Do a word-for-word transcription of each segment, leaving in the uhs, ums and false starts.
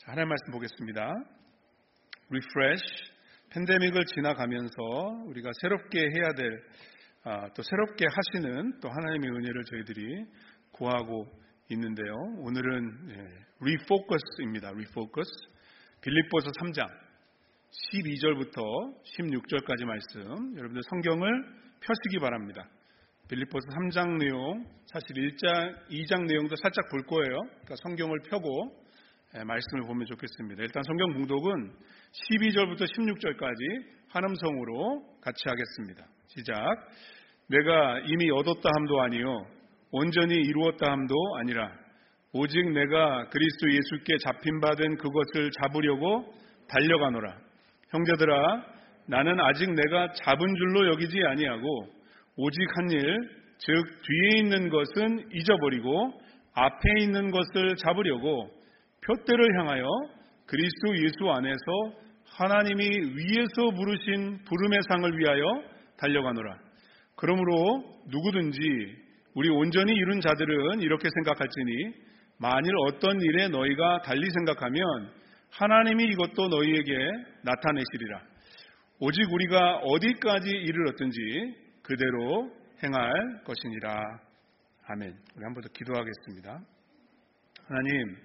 하나님 말씀 보겠습니다. Refresh, 팬데믹을 지나가면서 우리가 새롭게 해야 될, 아, 또 새롭게 하시는 또 하나님의 은혜를 저희들이 구하고 있는데요. 오늘은 예, Refocus입니다. Refocus. 빌립보서 삼 장 십이 절부터 십육 절까지 말씀, 여러분들 성경을 펴시기 바랍니다. 빌립보서 삼 장 내용, 사실 일 장, 이 장 내용도 살짝 볼 거예요. 그러니까 성경을 펴고 예, 말씀을 보면 좋겠습니다. 일단 성경 봉독은 십이 절부터 십육 절까지 한음성으로 같이 하겠습니다. 시작. 내가 이미 얻었다 함도 아니요 온전히 이루었다 함도 아니라 오직 내가 그리스도 예수께 잡힌바된 그것을 잡으려고 달려가노라. 형제들아, 나는 아직 내가 잡은 줄로 여기지 아니하고 오직 한 일, 즉 뒤에 있는 것은 잊어버리고 앞에 있는 것을 잡으려고 표대를 향하여 그리스도 예수 안에서 하나님이 위에서 부르신 부름의 상을 위하여 달려가노라. 그러므로 누구든지 우리 온전히 이룬 자들은 이렇게 생각할지니 만일 어떤 일에 너희가 달리 생각하면 하나님이 이것도 너희에게 나타내시리라. 오직 우리가 어디까지 이르렀든지 그대로 행할 것이니라. 아멘. 우리 한 번 더 기도하겠습니다. 하나님,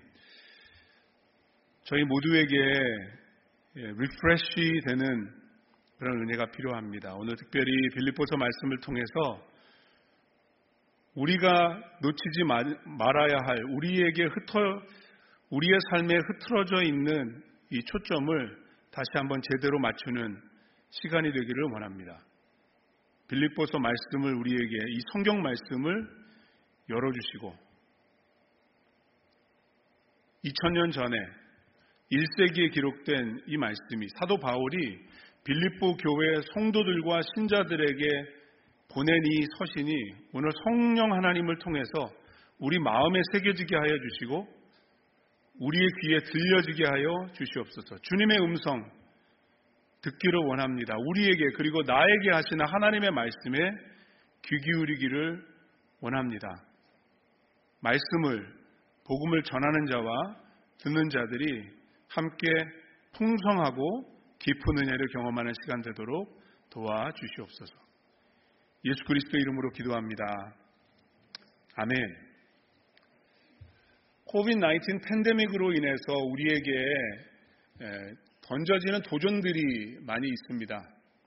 저희 모두에게 리프레시 되는 그런 은혜가 필요합니다. 오늘 특별히 빌립보서 말씀을 통해서 우리가 놓치지 말아야 할 우리에게 흩어 우리의 삶에 흐트러져 있는 이 초점을 다시 한번 제대로 맞추는 시간이 되기를 원합니다. 빌립보서 말씀을 우리에게 이 성경 말씀을 열어주시고 이천 년 전에 일 세기에 기록된 이 말씀이 사도 바울이 빌립보 교회 성도들과 신자들에게 보낸 이 서신이 오늘 성령 하나님을 통해서 우리 마음에 새겨지게 하여 주시고 우리의 귀에 들려지게 하여 주시옵소서. 주님의 음성 듣기를 원합니다. 우리에게 그리고 나에게 하시는 하나님의 말씀에 귀 기울이기를 원합니다. 말씀을 복음을 전하는 자와 듣는 자들이 함께 풍성하고 깊은 은혜를 경험하는 시간 되도록 도와주시옵소서. 예수 그리스도 이름으로 기도합니다. 아멘. 코비드 나인틴 팬데믹으로 인해서 우리에게 던져지는 도전들이 많이 있습니다.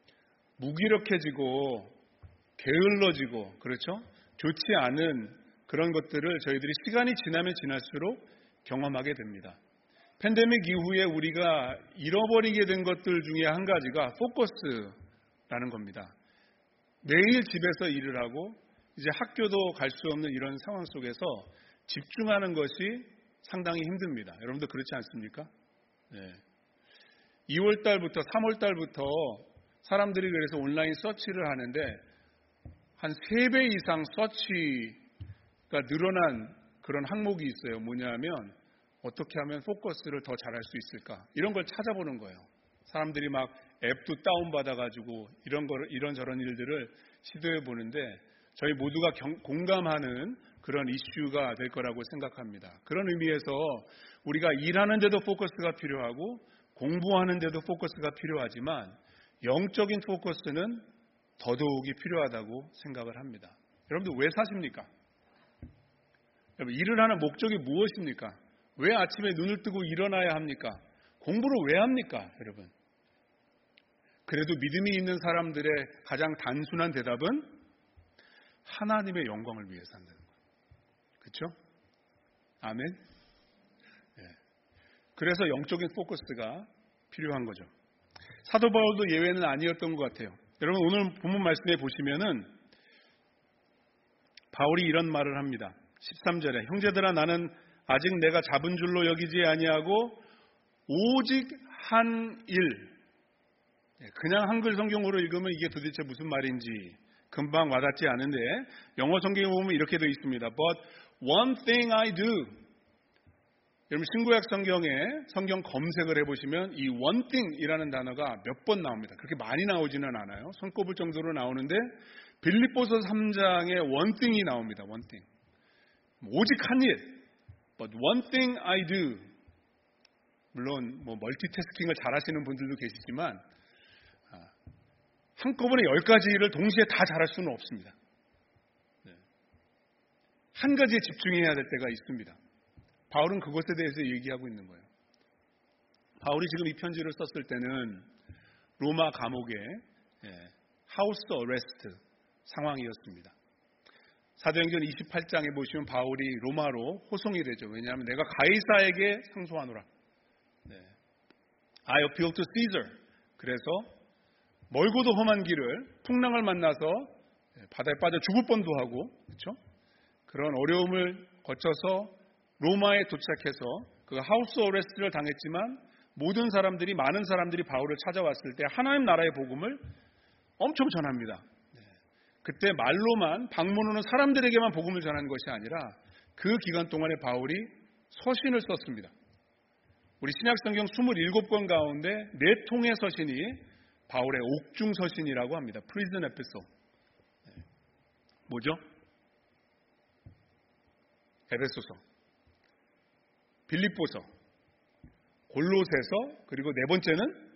무기력해지고 게을러지고 그렇죠? 좋지 않은 그런 것들을 저희들이 시간이 지나면 지날수록 경험하게 됩니다. 팬데믹 이후에 우리가 잃어버리게 된 것들 중에 한 가지가 포커스라는 겁니다. 매일 집에서 일을 하고 이제 학교도 갈 수 없는 이런 상황 속에서 집중하는 것이 상당히 힘듭니다. 여러분도 그렇지 않습니까? 네. 이월 달부터 삼월 달부터 사람들이 그래서 온라인 서치를 하는데 한 세 배 이상 서치가 늘어난 그런 항목이 있어요. 뭐냐면 어떻게 하면 포커스를 더 잘할 수 있을까? 이런 걸 찾아보는 거예요. 사람들이 막 앱도 다운받아가지고 이런 거, 이런저런 일들을 시도해 보는데 저희 모두가 경, 공감하는 그런 이슈가 될 거라고 생각합니다. 그런 의미에서 우리가 일하는 데도 포커스가 필요하고 공부하는 데도 포커스가 필요하지만 영적인 포커스는 더더욱이 필요하다고 생각을 합니다. 여러분들 왜 사십니까? 여러분, 일을 하는 목적이 무엇입니까? 왜 아침에 눈을 뜨고 일어나야 합니까? 공부를 왜 합니까? 여러분. 그래도 믿음이 있는 사람들의 가장 단순한 대답은 하나님의 영광을 위해서 한다는 거예요. 그렇죠? 아멘. 네. 그래서 영적인 포커스가 필요한 거죠. 사도 바울도 예외는 아니었던 것 같아요. 여러분 오늘 본문 말씀에 보시면은 바울이 이런 말을 합니다. 십삼 절에 형제들아 나는 아직 내가 잡은 줄로 여기지 아니하고 오직 한 일. 그냥 한글 성경으로 읽으면 이게 도대체 무슨 말인지 금방 와닿지 않은데 영어 성경에 보면 이렇게 되어 있습니다. But one thing I do. 여러분 신구약 성경에 성경 검색을 해보시면 이 one thing이라는 단어가 몇 번 나옵니다. 그렇게 많이 나오지는 않아요. 손꼽을 정도로 나오는데 빌립보서 삼 장에 one thing이 나옵니다. one thing. 오직 한 일. But one thing I do. 물론 뭐 멀티태스킹을 잘하시는 분들도 계시지만 한꺼번에 열 가지 일을 동시에 다 잘할 수는 없습니다. 한 가지에 집중해야 될 때가 있습니다. 바울은 그것에 대해서 얘기하고 있는 거예요. 바울이 지금 이 편지를 썼을 때는 로마 감옥의 하우스 어레스트 상황이었습니다. 사도행전 이십팔 장에 보시면 바울이 로마로 호송이 되죠. 왜냐하면 내가 가이사에게 상소하노라. 네. I appeal to Caesar. 그래서 멀고도 험한 길을 풍랑을 만나서 바다에 빠져 죽을 뻔도 하고, 그렇죠? 그런 어려움을 거쳐서 로마에 도착해서 그 하우스 어레스트를 당했지만 모든 사람들이 많은 사람들이 바울을 찾아왔을 때 하나님 나라의 복음을 엄청 전합니다. 그때 말로만 방문으로는 사람들에게만 복음을 전하는 것이 아니라 그 기간 동안에 바울이 서신을 썼습니다. 우리 신약성경 이십칠 권 가운데 네 통의 서신이 바울의 옥중 서신이라고 합니다. 프리즌 에피소. 뭐죠? 에베소서, 빌립보서, 골로새서, 그리고 네 번째는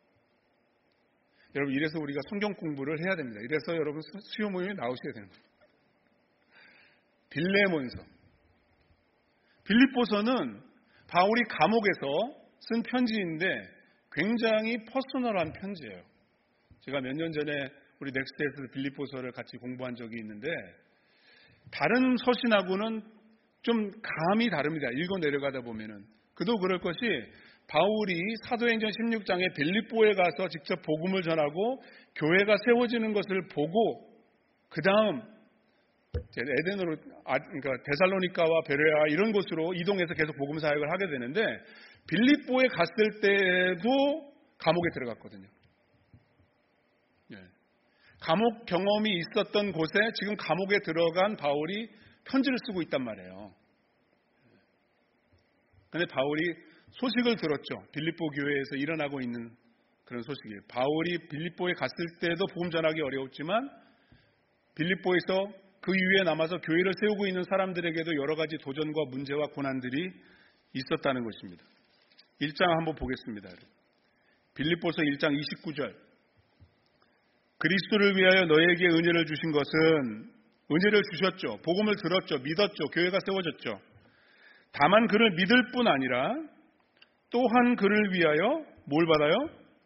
여러분 이래서 우리가 성경 공부를 해야 됩니다. 이래서 여러분 수요 모임에 나오셔야 되는 거예요. 빌레몬서. 빌립보서는 바울이 감옥에서 쓴 편지인데 굉장히 퍼스널한 편지예요. 제가 몇 년 전에 우리 넥스트에서 빌립보서를 같이 공부한 적이 있는데 다른 서신하고는 좀 감이 다릅니다. 읽어 내려가다 보면은. 그도 그럴 것이 바울이 사도행전 십육 장에 빌립보에 가서 직접 복음을 전하고 교회가 세워지는 것을 보고 그 다음 에덴으로, 그러니까 데살로니카와 베레아 이런 곳으로 이동해서 계속 복음 사역을 하게 되는데 빌립보에 갔을 때도 감옥에 들어갔거든요. 예. 감옥 경험이 있었던 곳에 지금 감옥에 들어간 바울이 편지를 쓰고 있단 말이에요. 그런데 바울이 소식을 들었죠. 빌립보 교회에서 일어나고 있는 그런 소식이에요. 바울이 빌립보에 갔을 때도 복음 전하기 어려웠지만 빌립보에서 그 이후에 남아서 교회를 세우고 있는 사람들에게도 여러 가지 도전과 문제와 고난들이 있었다는 것입니다. 일 장 한번 보겠습니다. 빌립보서 일 장 이십구 절. 그리스도를 위하여 너에게 은혜를 주신 것은 은혜를 주셨죠. 복음을 들었죠. 믿었죠. 교회가 세워졌죠. 다만 그를 믿을 뿐 아니라 또한 그를 위하여 뭘 받아요?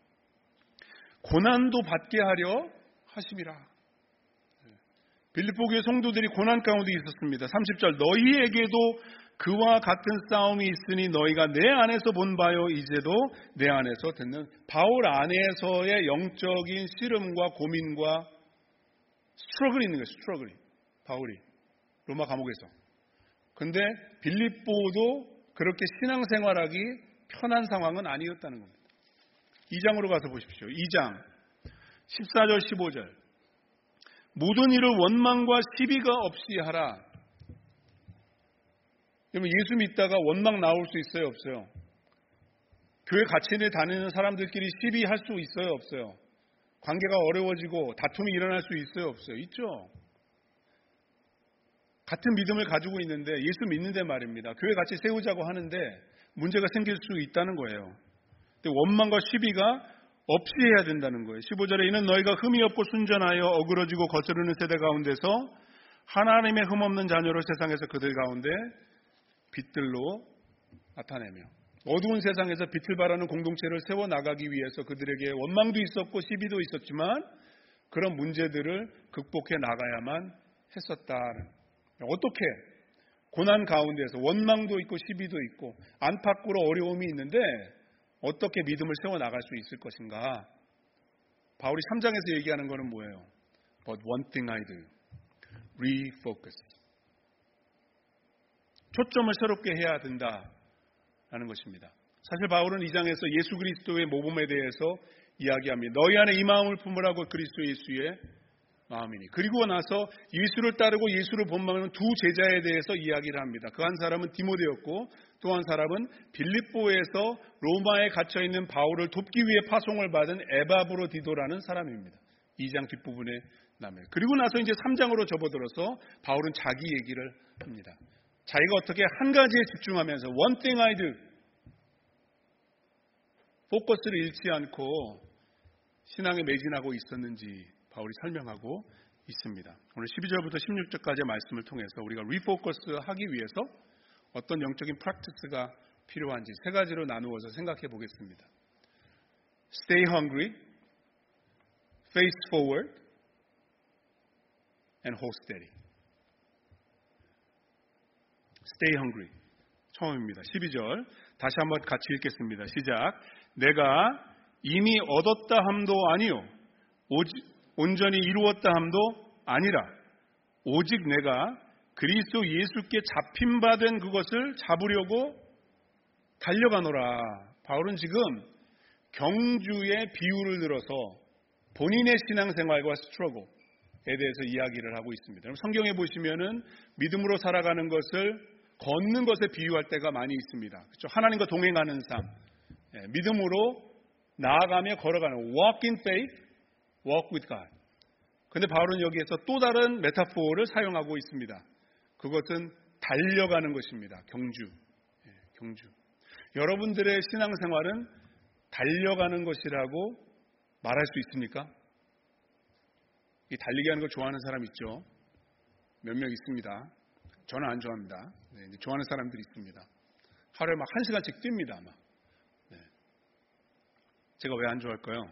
고난도 받게 하려 하심이라. 빌립보 교회 성도들이 고난 가운데 있었습니다. 삼십 절. 너희에게도 그와 같은 싸움이 있으니 너희가 내 안에서 본 바요 이제도 내 안에서 듣는. 바울 안에서의 영적인 씨름과 고민과 스트러글이 있는 거예요. 스트러글이. 바울이 로마 감옥에서. 근데 빌립보도 그렇게 신앙생활하기 편한 상황은 아니었다는 겁니다. 이 장으로 가서 보십시오. 이 장 십사 절 십오 절. 모든 일을 원망과 시비가 없이 하라. 여러분 예수 믿다가 원망 나올 수 있어요? 없어요? 교회 같이 다니는 사람들끼리 시비할 수 있어요? 없어요? 관계가 어려워지고 다툼이 일어날 수 있어요? 없어요? 있죠. 같은 믿음을 가지고 있는데 예수 믿는데 말입니다. 교회 같이 세우자고 하는데 문제가 생길 수 있다는 거예요. 근데 원망과 시비가 없이 해야 된다는 거예요. 십오 절에 이는 너희가 흠이 없고 순전하여 어그러지고 거스르는 세대 가운데서 하나님의 흠 없는 자녀로 세상에서 그들 가운데 빛들로 나타내며 어두운 세상에서 빛을 발하는 공동체를 세워나가기 위해서 그들에게 원망도 있었고 시비도 있었지만 그런 문제들을 극복해 나가야만 했었다는. 어떻게 고난 가운데서 원망도 있고 시비도 있고 안팎으로 어려움이 있는데 어떻게 믿음을 세워나갈 수 있을 것인가. 바울이 삼 장에서 얘기하는 것은 뭐예요? But one thing I do. Refocus. 초점을 새롭게 해야 된다라는 것입니다. 사실 바울은 이 장에서 예수 그리스도의 모범에 대해서 이야기합니다. 너희 안에 이 마음을 품으라고 그리스도 예수의 마음이니. 그리고 나서 예수를 따르고 예수를 본받는 두 제자에 대해서 이야기를 합니다. 그 한 사람은 디모데였고 또 한 사람은 빌립보에서 로마에 갇혀있는 바울을 돕기 위해 파송을 받은 에바브로디도라는 사람입니다. 이 장 뒷부분에 나면. 그리고 나서 이제 삼 장으로 접어들어서 바울은 자기 얘기를 합니다. 자기가 어떻게 한 가지에 집중하면서 one thing I do. 포커스를 잃지 않고 신앙에 매진하고 있었는지 바울이 설명하고 있습니다. 오늘 십이 절부터 십육 절까지의 말씀을 통해서 우리가 리포커스 하기 위해서 어떤 영적인 프랙티스가 필요한지 세 가지로 나누어서 생각해 보겠습니다. Stay hungry, face forward, and hold steady. Stay hungry. 처음입니다. 십이 절. 다시 한번 같이 읽겠습니다. 시작. 내가 이미 얻었다 함도 아니요 오직 온전히 이루었다 함도 아니라 오직 내가 그리스도 예수께 잡힌 바 된 그것을 잡으려고 달려가노라. 바울은 지금 경주의 비유를 들어서 본인의 신앙생활과 스트러글에 대해서 이야기를 하고 있습니다. 성경에 보시면은 믿음으로 살아가는 것을 걷는 것에 비유할 때가 많이 있습니다. 그렇죠? 하나님과 동행하는 삶, 예, 믿음으로 나아가며 걸어가는 walk in faith, walk with God. 그런데 바울은 여기에서 또 다른 메타포를 사용하고 있습니다. 그것은 달려가는 것입니다. 경주, 예, 경주. 여러분들의 신앙생활은 달려가는 것이라고 말할 수 있습니까? 이 달리기 하는 거 좋아하는 사람 있죠? 몇 명 있습니다. 저는 안 좋아합니다. 네, 좋아하는 사람들이 있습니다. 하루에 막 한 시간씩 뜁니다. 막. 네. 제가 왜 안 좋아할까요?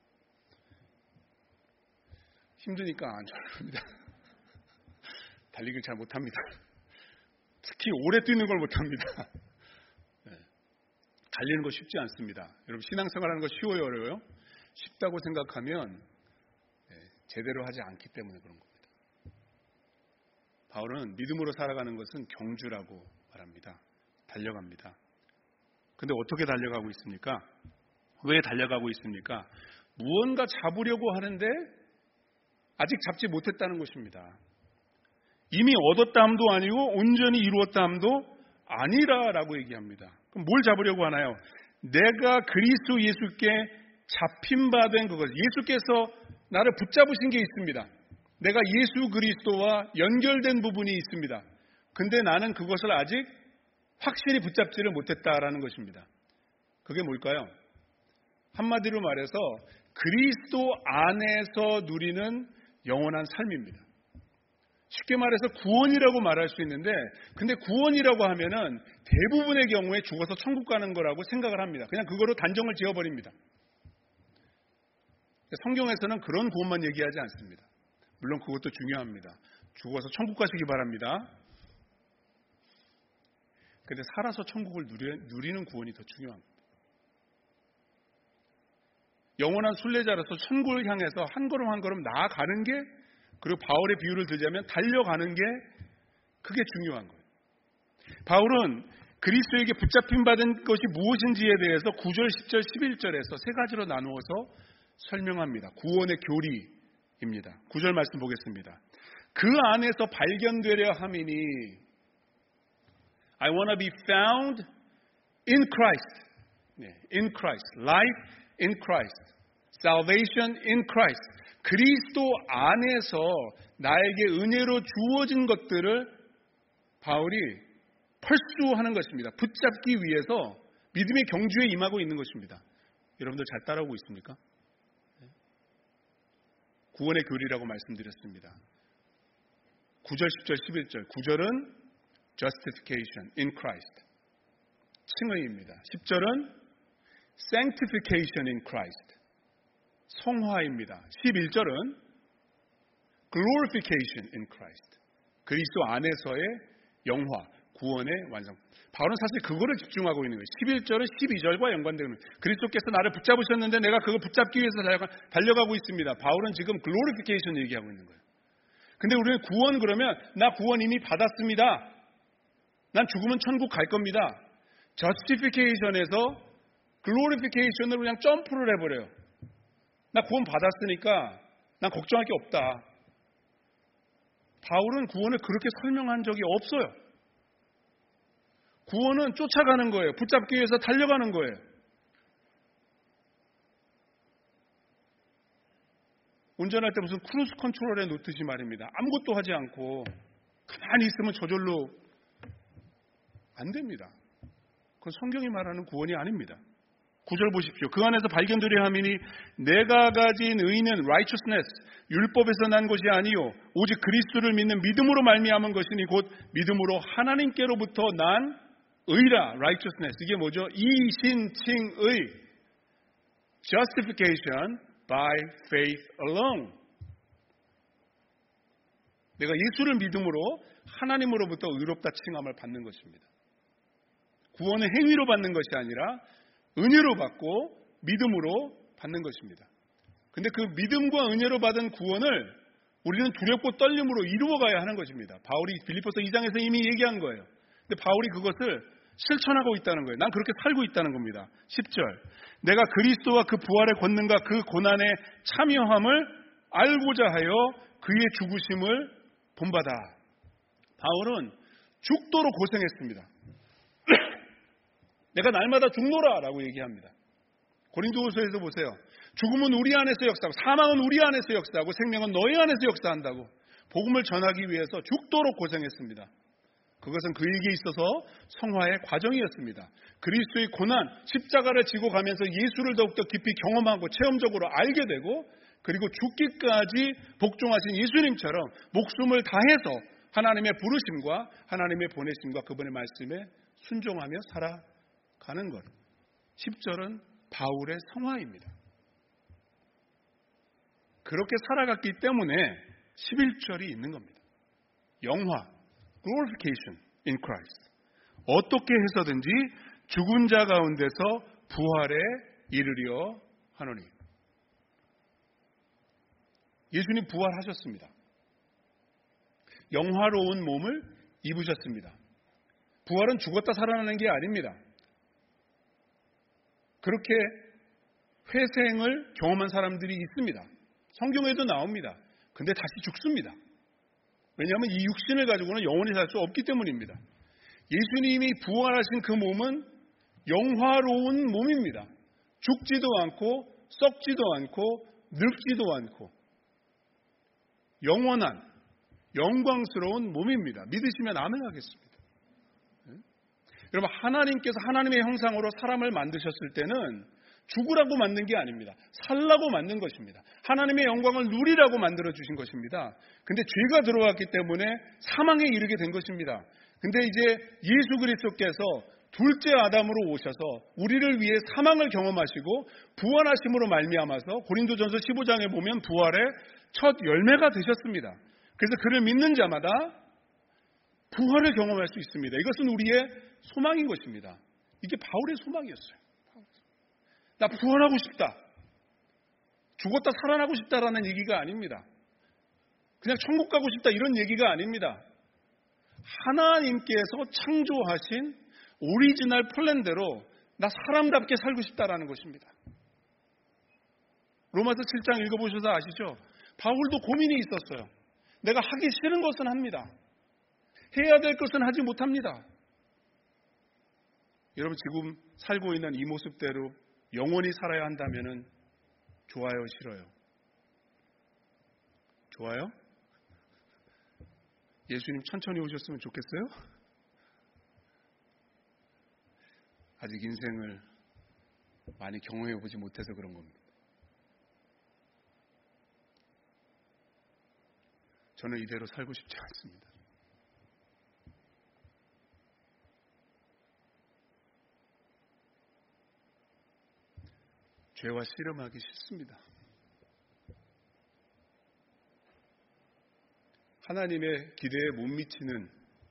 힘드니까 안 좋아합니다. 달리기를 잘 못합니다. 특히 오래 뛰는 걸 못합니다. 네. 달리는 거 쉽지 않습니다. 여러분 신앙생활하는 거 쉬워요, 어려워요? 쉽다고 생각하면 네, 제대로 하지 않기 때문에 그런 겁니다. 바울은 믿음으로 살아가는 것은 경주라고 말합니다. 달려갑니다. 그런데 어떻게 달려가고 있습니까? 왜 달려가고 있습니까? 무언가 잡으려고 하는데 아직 잡지 못했다는 것입니다. 이미 얻었다 함도 아니고 온전히 이루었다 함도 아니라라고 얘기합니다. 그럼 뭘 잡으려고 하나요? 내가 그리스도 예수께 잡힌 바 된 그것, 예수께서 나를 붙잡으신 게 있습니다. 내가 예수 그리스도와 연결된 부분이 있습니다. 근데 나는 그것을 아직 확실히 붙잡지를 못했다라는 것입니다. 그게 뭘까요? 한마디로 말해서 그리스도 안에서 누리는 영원한 삶입니다. 쉽게 말해서 구원이라고 말할 수 있는데, 근데 구원이라고 하면은 대부분의 경우에 죽어서 천국 가는 거라고 생각을 합니다. 그냥 그거로 단정을 지어버립니다. 성경에서는 그런 구원만 얘기하지 않습니다. 물론 그것도 중요합니다. 죽어서 천국 가시기 바랍니다. 근데 살아서 천국을 누리, 누리는 구원이 더 중요합니다. 영원한 순례자로서 천국을 향해서 한 걸음 한 걸음 나아가는 게, 그리고 바울의 비유를 들자면 달려가는 게 그게 중요한 거예요. 바울은 그리스도에게 붙잡힌 받은 것이 무엇인지에 대해서 구 절, 십 절, 십일 절에서 세 가지로 나누어서 설명합니다. 구원의 교리입니다. 구 절 말씀 보겠습니다. 그 안에서 발견되려 함이니 I want to be found in Christ. 네, in Christ. Life in Christ. Salvation in Christ. 그리스도 안에서 나에게 은혜로 주어진 것들을 바울이 펄수하는 것입니다. 붙잡기 위해서 믿음의 경주에 임하고 있는 것입니다. 여러분들 잘 따라오고 있습니까? 구원의 교리라고 말씀드렸습니다. 구 절, 십 절, 십일 절. 구 절은 justification in Christ. 칭의입니다. 십 절은 sanctification in Christ. 성화입니다. 십일 절은 glorification in Christ. 그리스도 안에서의 영화, 구원의 완성. 바울은 사실 그거를 집중하고 있는 거예요. 십일 절은 십이 절과 연관되는 거예요. 그리스도께서 나를 붙잡으셨는데 내가 그걸 붙잡기 위해서 달려가고 있습니다. 바울은 지금 glorification 얘기하고 있는 거예요. 근데 우리는 구원 그러면 나 구원 이미 받았습니다. 난 죽으면 천국 갈 겁니다. justification에서 glorification으로 그냥 점프를 해버려요. 나 구원 받았으니까 난 걱정할 게 없다. 바울은 구원을 그렇게 설명한 적이 없어요. 구원은 쫓아가는 거예요. 붙잡기 위해서 달려가는 거예요. 운전할 때 무슨 크루즈 컨트롤에 놓듯이 말입니다. 아무것도 하지 않고 가만히 있으면 저절로 안 됩니다. 그건 성경이 말하는 구원이 아닙니다. 구절 보십시오. 그 안에서 발견되려 함이니 내가 가진 의는 righteousness, 율법에서 난 것이 아니요 오직 그리스도를 믿는 믿음으로 말미암은 것이니 곧 믿음으로 하나님께로부터 난 의라. righteousness, 이게 뭐죠? 이신칭의, justification by faith alone. 내가 예수를 믿음으로 하나님으로부터 의롭다 칭함을 받는 것입니다. 구원은 행위로 받는 것이 아니라 은혜로 받고 믿음으로 받는 것입니다. 근데 그 믿음과 은혜로 받은 구원을 우리는 두렵고 떨림으로 이루어가야 하는 것입니다. 바울이 빌립보서 이 장에서 이미 얘기한 거예요. 근데 바울이 그것을 실천하고 있다는 거예요. 난 그렇게 살고 있다는 겁니다. 십 절, 내가 그리스도와 그 부활의 권능과 그 고난에 참여함을 알고자 하여 그의 죽으심을 본받아. 바울은 죽도록 고생했습니다. 내가 날마다 죽노라 라고 얘기합니다. 고린도후서에서 보세요. 죽음은 우리 안에서 역사하고 사망은 우리 안에서 역사하고 생명은 너희 안에서 역사한다고. 복음을 전하기 위해서 죽도록 고생했습니다. 그것은 그에게 있어서 성화의 과정이었습니다. 그리스도의 고난, 십자가를 지고 가면서 예수를 더욱더 깊이 경험하고 체험적으로 알게 되고, 그리고 죽기까지 복종하신 예수님처럼 목숨을 다해서 하나님의 부르심과 하나님의 보내심과 그분의 말씀에 순종하며 살아가는 것. 십 절은 바울의 성화입니다. 그렇게 살아갔기 때문에 십일 절이 있는 겁니다. 영화, glorification in Christ. 어떻게 해서든지 죽은 자 가운데서 부활에 이르려 하노니. 예수님 부활하셨습니다. 영화로운 몸을 입으셨습니다. 부활은 죽었다 살아나는 게 아닙니다. 그렇게 회생을 경험한 사람들이 있습니다. 성경에도 나옵니다. 근데 다시 죽습니다. 왜냐하면 이 육신을 가지고는 영원히 살 수 없기 때문입니다. 예수님이 부활하신 그 몸은 영화로운 몸입니다. 죽지도 않고 썩지도 않고 늙지도 않고 영원한 영광스러운 몸입니다. 믿으시면 아멘 하겠습니다. 여러분, 하나님께서 하나님의 형상으로 사람을 만드셨을 때는 죽으라고 만든 게 아닙니다. 살라고 만든 것입니다. 하나님의 영광을 누리라고 만들어 주신 것입니다. 근데 죄가 들어왔기 때문에 사망에 이르게 된 것입니다. 근데 이제 예수 그리스도께서 둘째 아담으로 오셔서 우리를 위해 사망을 경험하시고 부활하심으로 말미암아서 고린도전서 십오 장에 보면 부활의 첫 열매가 되셨습니다. 그래서 그를 믿는 자마다 부활을 경험할 수 있습니다. 이것은 우리의 소망인 것입니다. 이게 바울의 소망이었어요. 나 부활하고 싶다. 죽었다 살아나고 싶다라는 얘기가 아닙니다. 그냥 천국 가고 싶다 이런 얘기가 아닙니다. 하나님께서 창조하신 오리지널 플랜대로 나 사람답게 살고 싶다라는 것입니다. 로마서 칠 장 읽어보셔서 아시죠? 바울도 고민이 있었어요. 내가 하기 싫은 것은 합니다. 해야 될 것은 하지 못합니다. 여러분, 지금 살고 있는 이 모습대로 영원히 살아야 한다면 좋아요, 싫어요? 좋아요? 예수님 천천히 오셨으면 좋겠어요? 아직 인생을 많이 경험해 보지 못해서 그런 겁니다. 저는 이대로 살고 싶지 않습니다. 죄와 씨름하기 싫습니다. 하나님의 기대에 못 미치는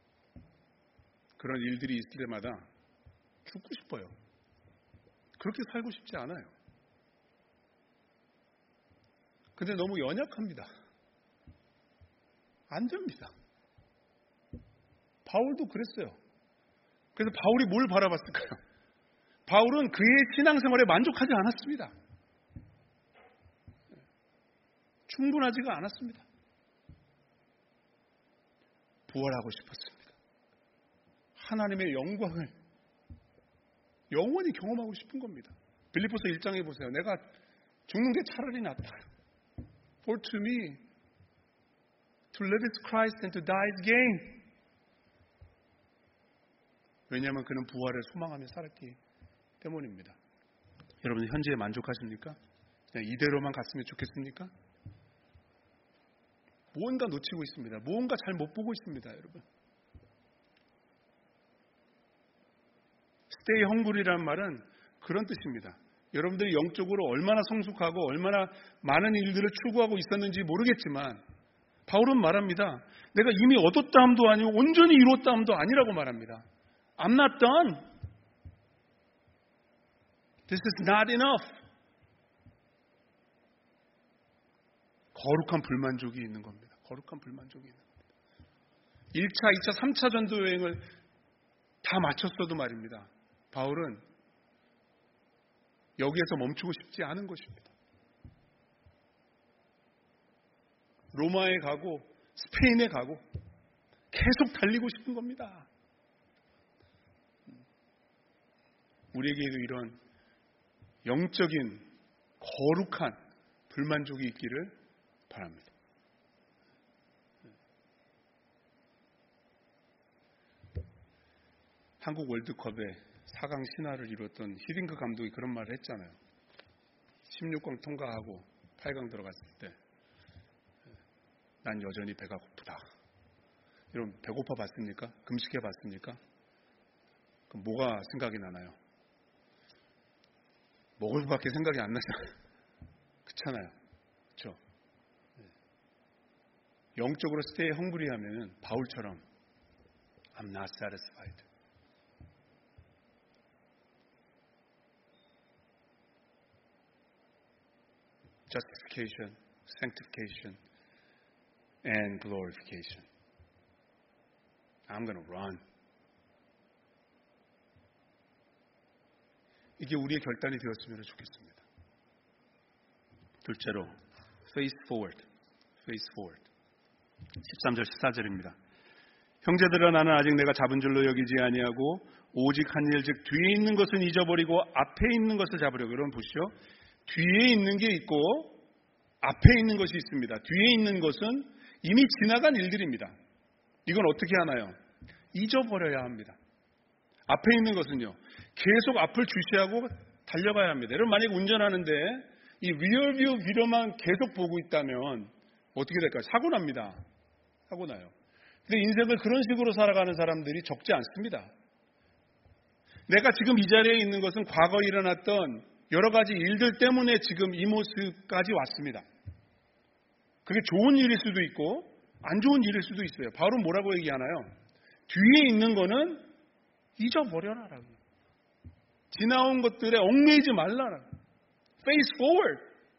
그런 일들이 있을 때마다 죽고 싶어요. 그렇게 살고 싶지 않아요. 근데 너무 연약합니다. 안 됩니다. 바울도 그랬어요. 그래서 바울이 뭘 바라봤을까요? 바울은 그의 신앙생활에 만족하지 않았습니다. 충분하지가 않았습니다. 부활하고 싶었습니다. 하나님의 영광을 영원히 경험하고 싶은 겁니다. 빌립보서 일 장에 보세요. 내가 죽는 게 차라리 낫다. For to me, to live is Christ and to die is gain. 왜냐하면 그는 부활을 소망하며 살았기 때문입니다. 여러분 현재에 만족하십니까? 그냥 이대로만 갔으면 좋겠습니까? 무언가 놓치고 있습니다. 무언가 잘 못 보고 있습니다, 여러분. Stay hungry라는 말은 그런 뜻입니다. 여러분들이 영적으로 얼마나 성숙하고 얼마나 많은 일들을 추구하고 있었는지 모르겠지만 바울은 말합니다. 내가 이미 얻었다함도 아니고 온전히 이뤘다함도 아니라고 말합니다. I'm not done. This is not enough. 거룩한 불만족이 있는 겁니다. 거룩한 불만족이 있는 겁니다. 일 차, 이 차, 삼 차 전도 여행을 다 마쳤어도 말입니다. 바울은 여기에서 멈추고 싶지 않은 것입니다. 로마에 가고 스페인에 가고 계속 달리고 싶은 겁니다. 우리에게도 이런 영적인 거룩한 불만족이 있기를 바랍니다. 한국 월드컵에 사 강 신화를 이뤘던 히딩크 감독이 그런 말을 했잖아요. 십육 강 통과하고 팔 강 들어갔을 때 난 여전히 배가 고프다. 여러분 배고파 봤습니까? 금식해 봤습니까? 그럼 뭐가 생각이 나나요? 먹을 수밖에 생각이 안 나잖아요. 그렇잖아요. 그렇죠? 영적으로 stay hungry 하면은 바울처럼 I'm not satisfied. Justification, sanctification, and glorification. I'm going to run. 이게 우리의 결단이 되었으면 좋겠습니다. 둘째로, face forward, face forward. 십삼 절, 십사 절입니다. 형제들아 나는 아직 내가 잡은 줄로 여기지 아니하고 오직 한 일 즉 뒤에 있는 것은 잊어버리고 앞에 있는 것을 잡으려고. 여러분 보시죠. 뒤에 있는 게 있고 앞에 있는 것이 있습니다. 뒤에 있는 것은 이미 지나간 일들입니다. 이건 어떻게 하나요? 잊어버려야 합니다. 앞에 있는 것은요. 계속 앞을 주시하고 달려가야 합니다. 여러분 만약에 운전하는데 이 리어뷰 미러만 계속 보고 있다면 어떻게 될까요? 사고 납니다. 사고 나요. 근데 인생을 그런 식으로 살아가는 사람들이 적지 않습니다. 내가 지금 이 자리에 있는 것은 과거에 일어났던 여러 가지 일들 때문에 지금 이 모습까지 왔습니다. 그게 좋은 일일 수도 있고 안 좋은 일일 수도 있어요. 바울은 뭐라고 얘기하나요? 뒤에 있는 거는 잊어버려라라고. 지나온 것들에 얽매이지 말라라고. Face forward.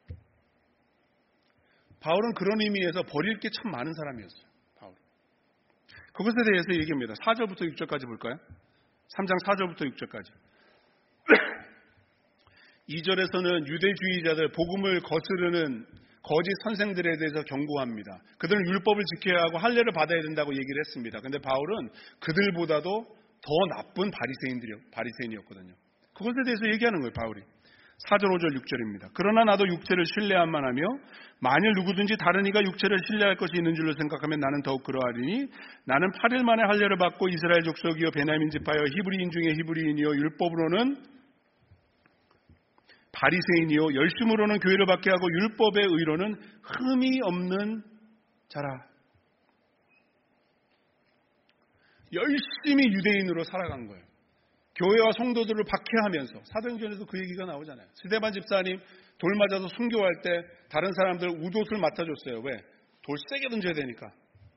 바울은 그런 의미에서 버릴 게 참 많은 사람이었어요. 바울. 그것에 대해서 얘기합니다. 사 절부터 육 절까지 볼까요? 삼 장 사 절부터 육 절까지. 이 절에서는 유대주의자들, 복음을 거스르는 거짓 선생들에 대해서 경고합니다. 그들은 율법을 지켜야 하고 할례를 받아야 된다고 얘기를 했습니다. 그런데 바울은 그들보다도 더 나쁜 바리새인들이요, 바리새인이었거든요. 그것에 대해서 얘기하는 거예요, 바울이. 사 절, 오 절, 육 절입니다. 그러나 나도 육체를 신뢰함만 하며 만일 누구든지 다른 이가 육체를 신뢰할 것이 있는 줄로 생각하면 나는 더욱 그러하리니 나는 팔 일 만에 할례를 받고 이스라엘 족속이요 베냐민 지파여 히브리인 중에 히브리인이요 율법으로는 바리새인이요 열심으로는 교회를 받게 하고 율법의 의로는 흠이 없는 자라. 열심히 유대인으로 살아간 거예요. 교회와 성도들을 박해하면서. 사도행전에도 그 얘기가 나오잖아요. 스데반 집사님 돌 맞아서 순교할 때 다른 사람들 우돛을 맡아줬어요. 왜? 돌 세게 던져야 되니까.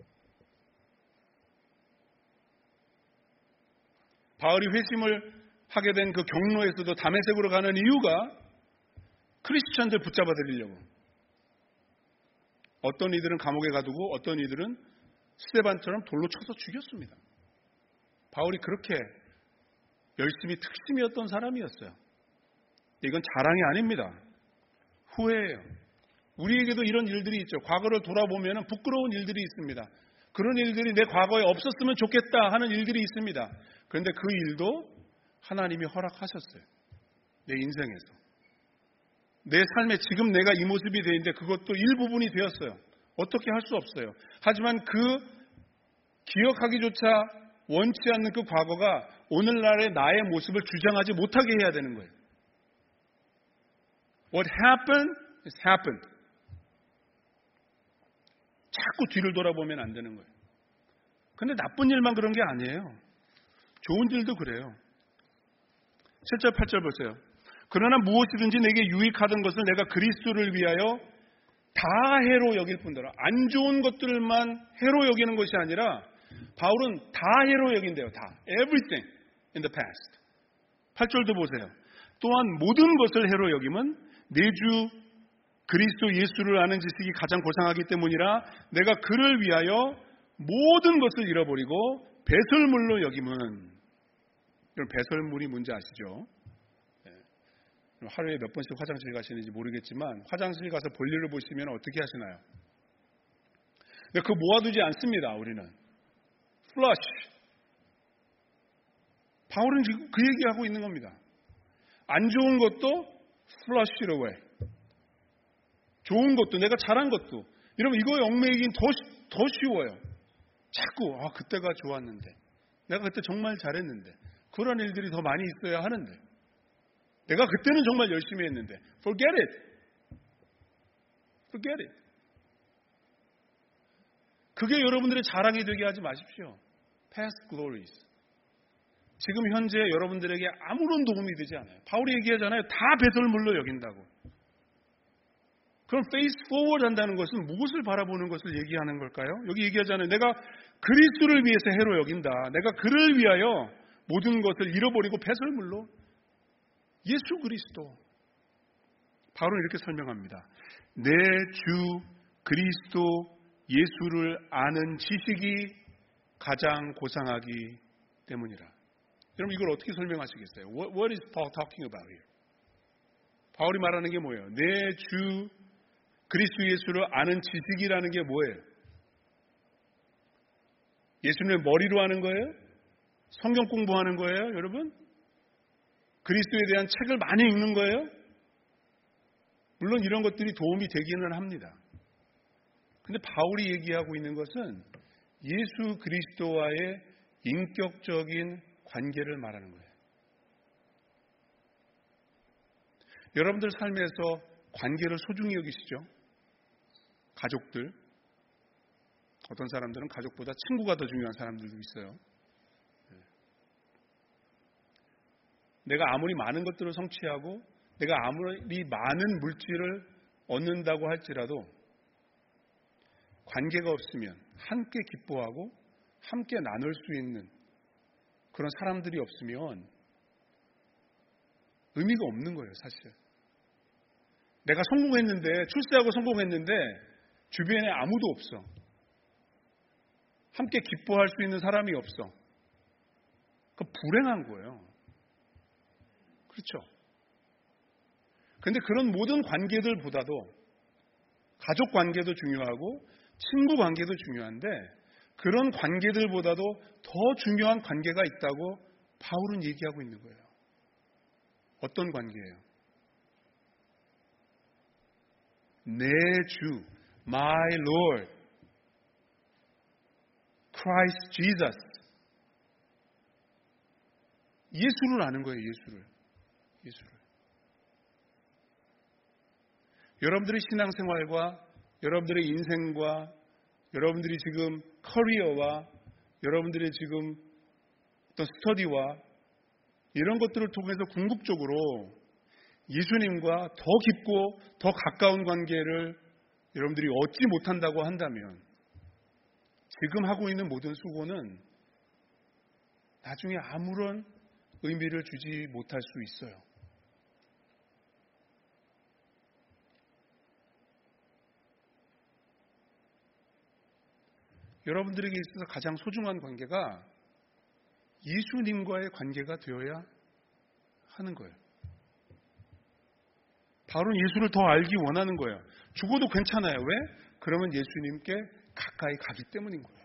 바울이 회심을 하게 된 그 경로에서도 다메섹으로 가는 이유가 크리스천들 붙잡아 드리려고. 어떤 이들은 감옥에 가두고 어떤 이들은 스데반처럼 돌로 쳐서 죽였습니다. 바울이 그렇게 열심히 특심이었던 사람이었어요. 이건 자랑이 아닙니다. 후회예요. 우리에게도 이런 일들이 있죠. 과거를 돌아보면 부끄러운 일들이 있습니다. 그런 일들이 내 과거에 없었으면 좋겠다 하는 일들이 있습니다. 그런데 그 일도 하나님이 허락하셨어요. 내 인생에서. 내 삶에 지금 내가 이 모습이 되는데 그것도 일부분이 되었어요. 어떻게 할 수 없어요. 하지만 그 기억하기조차 원치 않는 그 과거가 오늘날의 나의 모습을 주장하지 못하게 해야 되는 거예요. What happened is happened. 자꾸 뒤를 돌아보면 안 되는 거예요. 근데 나쁜 일만 그런 게 아니에요. 좋은 일도 그래요. 칠 절, 팔 절 보세요. 그러나 무엇이든지 내게 유익하던 것을 내가 그리스도를 위하여 다 해로 여길 뿐더러, 안 좋은 것들만 해로 여기는 것이 아니라 바울은 다 해로 여긴대요. 다. Everything in the past. 팔 절도 보세요. 또한 모든 것을 해로 여김은 내 주 그리스도 예수를 아는 지식이 가장 고상하기 때문이라 내가 그를 위하여 모든 것을 잃어버리고 배설물로 여김은. 여러분, 배설물이 뭔지 아시죠? 하루에 몇 번씩 화장실 가시는지 모르겠지만 화장실 가서 볼일을 보시면 어떻게 하시나요? 근데 그거 모아두지 않습니다. 우리는 flush. 바울은 지금 그 얘기하고 있는 겁니다. 안 좋은 것도 flush it away. 좋은 것도, 내가 잘한 것도. 여러분, 이거에 얽매이긴 더, 더 쉬워요. 자꾸 아 그때가 좋았는데, 내가 그때 정말 잘했는데, 그런 일들이 더 많이 있어야 하는데, 내가 그때는 정말 열심히 했는데, forget it. forget it. 그게 여러분들의 자랑이 되게 하지 마십시오. past glories. 지금 현재 여러분들에게 아무런 도움이 되지 않아요. 바울이 얘기하잖아요. 다 배설물로 여긴다고. 그럼 face forward 한다는 것은 무엇을 바라보는 것을 얘기하는 걸까요? 여기 얘기하잖아요. 내가 그리스도를 위해서 해로 여긴다. 내가 그를 위하여 모든 것을 잃어버리고 배설물로. 예수 그리스도. 바울은 이렇게 설명합니다. 내 주 그리스도 예수를 아는 지식이 가장 고상하기 때문이라. 여러분, 이걸 어떻게 설명하시겠어요? What, what is Paul talking about here? 바울이 말하는 게 뭐예요? 내 주 그리스도 예수를 아는 지식이라는 게 뭐예요? 예수님의 머리로 하는 거예요? 성경 공부하는 거예요, 여러분? 그리스도에 대한 책을 많이 읽는 거예요? 물론 이런 것들이 도움이 되기는 합니다. 근데 바울이 얘기하고 있는 것은 예수 그리스도와의 인격적인 관계를 말하는 거예요. 여러분들 삶에서 관계를 소중히 여기시죠? 가족들. 어떤 사람들은 가족보다 친구가 더 중요한 사람들도 있어요. 내가 아무리 많은 것들을 성취하고 내가 아무리 많은 물질을 얻는다고 할지라도 관계가 없으면, 함께 기뻐하고 함께 나눌 수 있는 그런 사람들이 없으면 의미가 없는 거예요, 사실. 내가 성공했는데, 출세하고 성공했는데 주변에 아무도 없어. 함께 기뻐할 수 있는 사람이 없어. 그 불행한 거예요. 그렇죠? 근데 그런 모든 관계들보다도 가족 관계도 중요하고 친구 관계도 중요한데, 그런 관계들보다도 더 중요한 관계가 있다고 바울은 얘기하고 있는 거예요. 어떤 관계예요? 내 주, my Lord, Christ Jesus. 예수를 아는 거예요, 예수를. 예수를. 여러분들의 신앙생활과 여러분들의 인생과 여러분들이 지금 커리어와 여러분들의 지금 어떤 스터디와 이런 것들을 통해서 궁극적으로 예수님과 더 깊고 더 가까운 관계를 여러분들이 얻지 못한다고 한다면 지금 하고 있는 모든 수고는 나중에 아무런 의미를 주지 못할 수 있어요. 여러분들에게 있어서 가장 소중한 관계가 예수님과의 관계가 되어야 하는 거예요. 바울은 예수를 더 알기 원하는 거예요. 죽어도 괜찮아요. 왜? 그러면 예수님께 가까이 가기 때문인 거예요.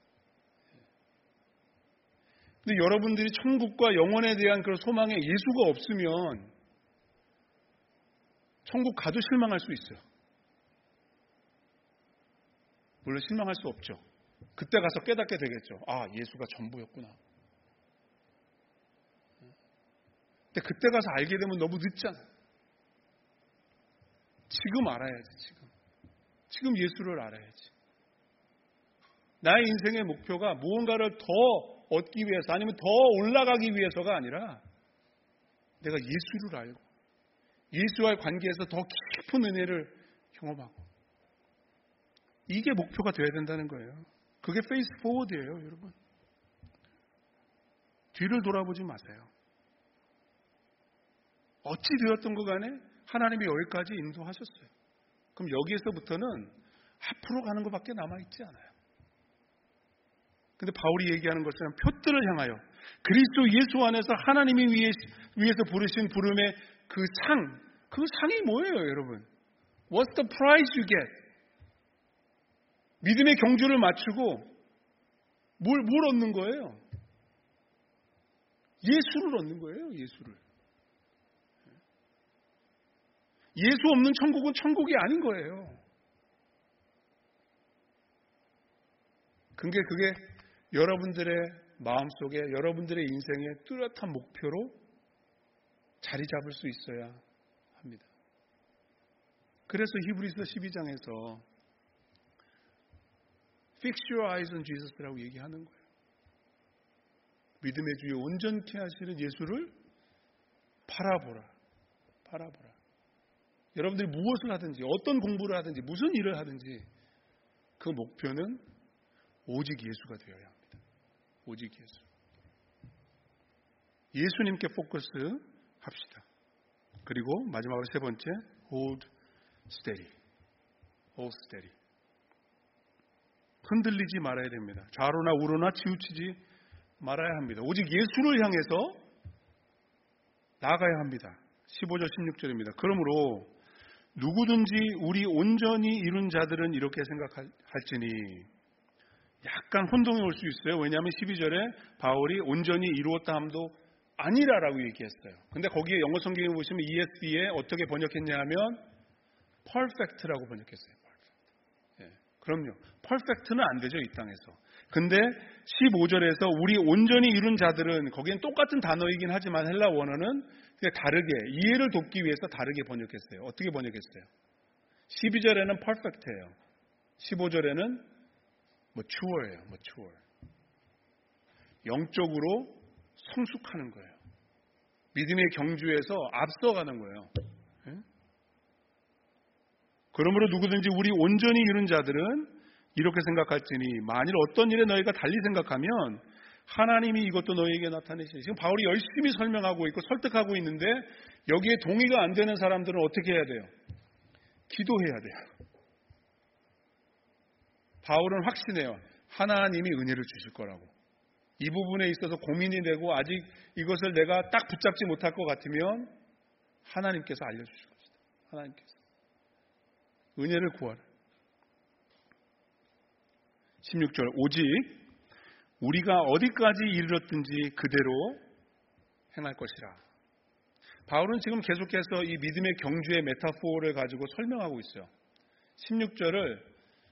근데 여러분들이 천국과 영원에 대한 그런 소망에 예수가 없으면 천국 가도 실망할 수 있어요. 물론 실망할 수 없죠. 그때 가서 깨닫게 되겠죠. 아, 예수가 전부였구나. 근데 그때 가서 알게 되면 너무 늦잖아요. 지금 알아야지. 지금. 지금 예수를 알아야지. 나의 인생의 목표가 무언가를 더 얻기 위해서 아니면 더 올라가기 위해서가 아니라 내가 예수를 알고 예수와의 관계에서 더 깊은 은혜를 경험하고 이게 목표가 되어야 된다는 거예요. 그게 페이스 포워드예요, 여러분. 뒤를 돌아보지 마세요. 어찌 되었던 것 간에 하나님이 여기까지 인도하셨어요. 그럼 여기에서부터는 앞으로 가는 것밖에 남아있지 않아요. 근데 바울이 얘기하는 것은 표들을 향하여 그리스도 예수 안에서 하나님이 위해, 위해서 부르신 부름의 그 상, 그 상이 뭐예요, 여러분? What's the prize you get? 믿음의 경주를 맞추고 뭘, 뭘 얻는 거예요? 예수를 얻는 거예요, 예수를. 예수 없는 천국은 천국이 아닌 거예요. 근데 그게 여러분들의 마음속에 여러분들의 인생의 뚜렷한 목표로 자리 잡을 수 있어야 합니다. 그래서 히브리서 십이 장에서 Fix your eyes on Jesus라고 얘기하는 거예요. 믿음의 주여 온전케 하시는 예수를 바라보라. 바라보라. 여러분들이 무엇을 하든지 어떤 공부를 하든지 무슨 일을 하든지 그 목표는 오직 예수가 되어야 합니다. 오직 예수. 예수님께 포커스 합시다. 그리고 마지막으로 세 번째, hold steady. hold steady. 흔들리지 말아야 됩니다. 좌로나 우로나 치우치지 말아야 합니다. 오직 예수를 향해서 나아가야 합니다. 십오 절 십육 절입니다. 그러므로 누구든지 우리 온전히 이룬 자들은 이렇게 생각할지니 약간 혼동이 올 수 있어요. 왜냐하면 십이 절에 바울이 온전히 이루었다 함도 아니라라고 얘기했어요. 근데 거기에 영어 성경에 보시면 이에스비에 어떻게 번역했냐 하면 perfect라고 번역했어요. 예, 그럼요. perfect는 안 되죠, 이 땅에서. 근데 십오 절에서 우리 온전히 이룬 자들은 거기엔 똑같은 단어이긴 하지만 헬라 원어는 다르게 이해를 돕기 위해서 다르게 번역했어요. 어떻게 번역했어요? 십이 절에는 perfect예요. 십오 절에는 mature예요. mature. 영적으로 성숙하는 거예요. 믿음의 경주에서 앞서가는 거예요. 예? 그러므로 누구든지 우리 온전히 이룬 자들은 이렇게 생각할지니 만일 어떤 일에 너희가 달리 생각하면 하나님이 이것도 너희에게 나타내시니. 지금 바울이 열심히 설명하고 있고 설득하고 있는데 여기에 동의가 안 되는 사람들은 어떻게 해야 돼요? 기도해야 돼요. 바울은 확신해요. 하나님이 은혜를 주실 거라고. 이 부분에 있어서 고민이 되고 아직 이것을 내가 딱 붙잡지 못할 것 같으면 하나님께서 알려주실 것이다. 하나님께서. 은혜를 구하라. 십육 절 오직 우리가 어디까지 이르렀든지 그대로 행할 것이라. 바울은 지금 계속해서 이 믿음의 경주의 메타포를 가지고 설명하고 있어요. 십육 절을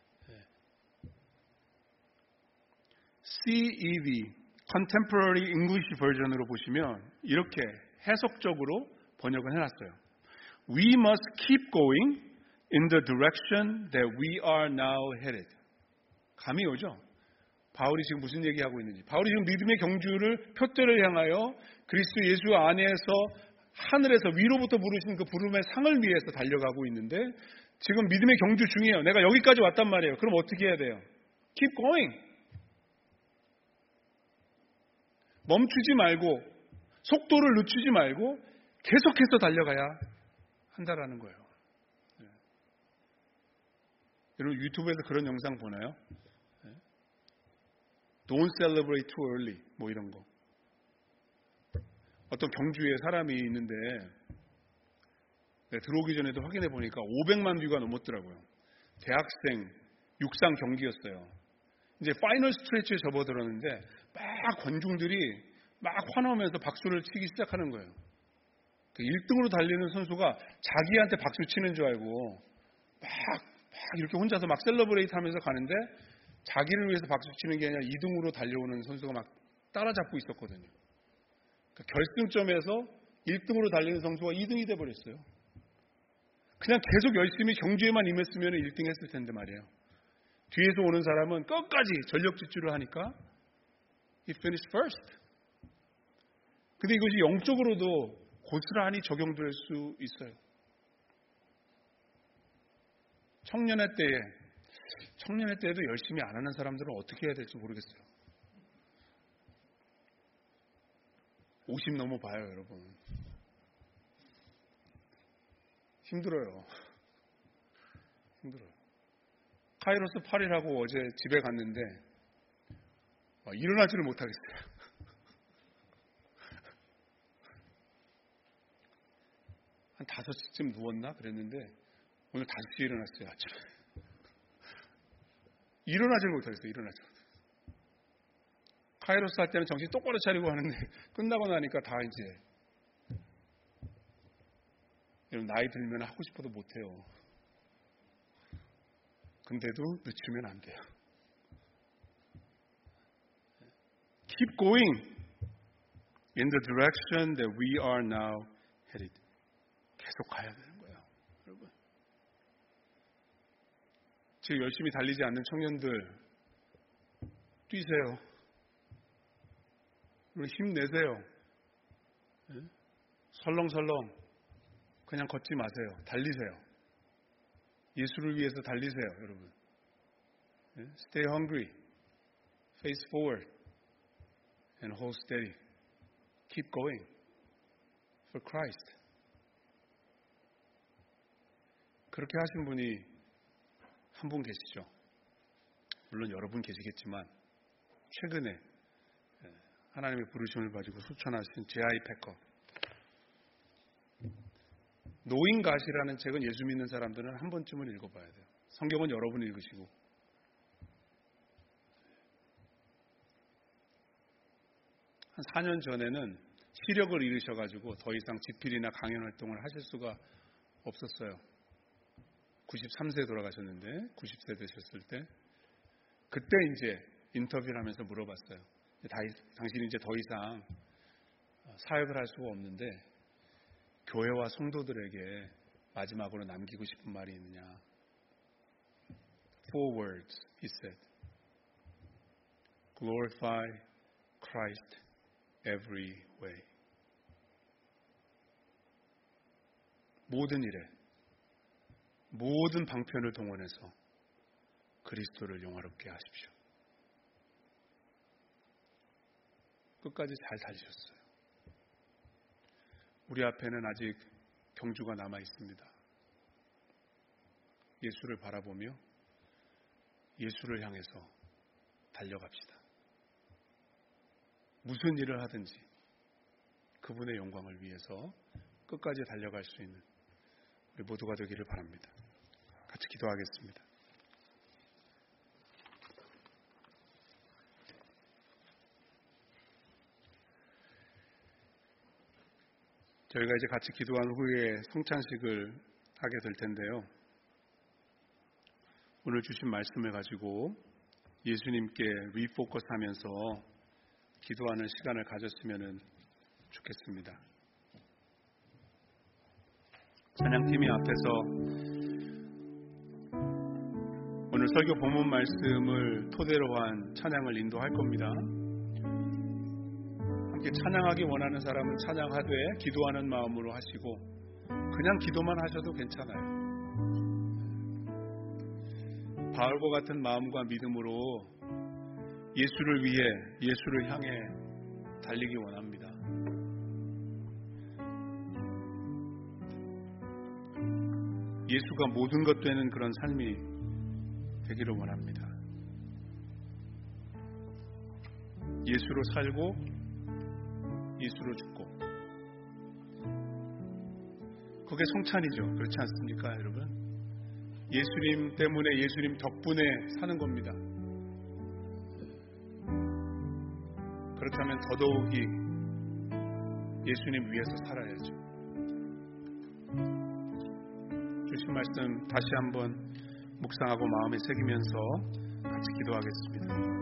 씨이브이 Contemporary English Version으로 보시면 이렇게 해석적으로 번역을 해놨어요. We must keep going in the direction that we are now headed. 감이 오죠? 바울이 지금 무슨 얘기하고 있는지. 바울이 지금 믿음의 경주를 표대를 향하여 그리스도 예수 안에서 하늘에서 위로부터 부르신 그 부름의 상을 위해서 달려가고 있는데 지금 믿음의 경주 중이에요. 내가 여기까지 왔단 말이에요. 그럼 어떻게 해야 돼요? Keep going. 멈추지 말고 속도를 늦추지 말고 계속해서 달려가야 한다라는 거예요. 네. 여러분 유튜브에서 그런 영상 보나요? 네. Don't celebrate too early 뭐 이런 거. 어떤 경주에 사람이 있는데 네, 들어오기 전에도 확인해 보니까 오백만 뷰가 넘었더라고요. 대학생 육상 경기였어요. 이제 파이널 스트레치에 접어들었는데 막 관중들이 막 환호하면서 박수를 치기 시작하는 거예요. 일 등으로 달리는 선수가 자기한테 박수 치는 줄 알고 막, 막 이렇게 혼자서 막 셀러브레이트 하면서 가는데 자기를 위해서 박수 치는 게 아니라 이 등으로 달려오는 선수가 막 따라잡고 있었거든요. 그러니까 결승점에서 일 등으로 달리는 선수가 이 등이 돼버렸어요. 그냥 계속 열심히 경주에만 임했으면 일 등 했을 텐데 말이에요. 뒤에서 오는 사람은 끝까지 전력 질주를 하니까 he finished first. 근데 이것이 영적으로도 고스란히 적용될 수 있어요. 청년의 때에, 청년의 때에도 열심히 안 하는 사람들은 어떻게 해야 될지 모르겠어요. 오십 넘어봐요, 여러분. 힘들어요. 힘들어요. 카이로스 팔 일하고 어제 집에 갔는데 일어나지를 못하겠어요. 한 다섯 시쯤 누웠나? 그랬는데 오늘 다섯 시에 일어났어요, 아침에. 일어나지를 못하겠어요, 일어나지 못하겠어요. 카이로스 할 때는 정신 똑바로 차리고 하는데 끝나고 나니까 다 이제 여러분 나이 들면 하고 싶어도 못해요. 근데도 늦추면 안 돼요. Keep going in the direction that we are now headed. 계속 가야 되는 거예요, 여러분. 지금 열심히 달리지 않는 청년들 뛰세요. 힘내세요. 설렁설렁 그냥 걷지 마세요. 달리세요. 예수를 위해서 달리세요, 여러분. Stay hungry, face forward, and hold steady. Keep going for Christ. 그렇게 하신 분이 한 분 계시죠. 물론 여러분 계시겠지만 최근에 하나님의 부르심을 가지고 소천하신 제아이 패커. 노인가시라는 책은 예수 믿는 사람들은 한 번쯤은 읽어봐야 돼요. 성경은 여러 번 읽으시고. 한 사 년 전에는 시력을 잃으셔가지고 더 이상 집필이나 강연 활동을 하실 수가 없었어요. 구십삼 세 돌아가셨는데 구십 세 되셨을 때 그때 이제 인터뷰를 하면서 물어봤어요. 다, 당신이 이제 더 이상 사역을 할 수가 없는데 교회와 성도들에게 마지막으로 남기고 싶은 말이 있느냐. Four words, he said. Glorify Christ every way. 모든 일에, 모든 방편을 동원해서 그리스도를 영화롭게 하십시오. 끝까지 잘 살리셨어요. 우리 앞에는 아직 경주가 남아 있습니다. 예수를 바라보며 예수를 향해서 달려갑시다. 무슨 일을 하든지 그분의 영광을 위해서 끝까지 달려갈 수 있는 우리 모두가 되기를 바랍니다. 같이 기도하겠습니다. 저희가 이제 같이 기도한 후에 성찬식을 하게 될 텐데요. 오늘 주신 말씀을 가지고 예수님께 리포커스하면서 기도하는 시간을 가졌으면 좋겠습니다. 찬양팀이 앞에서 오늘 설교 본문 말씀을 토대로 한 찬양을 인도할 겁니다. 함께 찬양하기 원하는 사람은 찬양하되 기도하는 마음으로 하시고 그냥 기도만 하셔도 괜찮아요. 바울과 같은 마음과 믿음으로 예수를 위해 예수를 향해 달리기 원합니다. 예수가 모든 것 되는 그런 삶이 되기를 원합니다. 예수로 살고 예수로 죽고 그게 성찬이죠. 그렇지 않습니까, 여러분? 예수님 때문에 예수님 덕분에 사는 겁니다. 그렇게 하면 더더욱이 예수님 위해서 살아야죠. 주신 말씀 다시 한번 묵상하고 마음에 새기면서 같이 기도하겠습니다.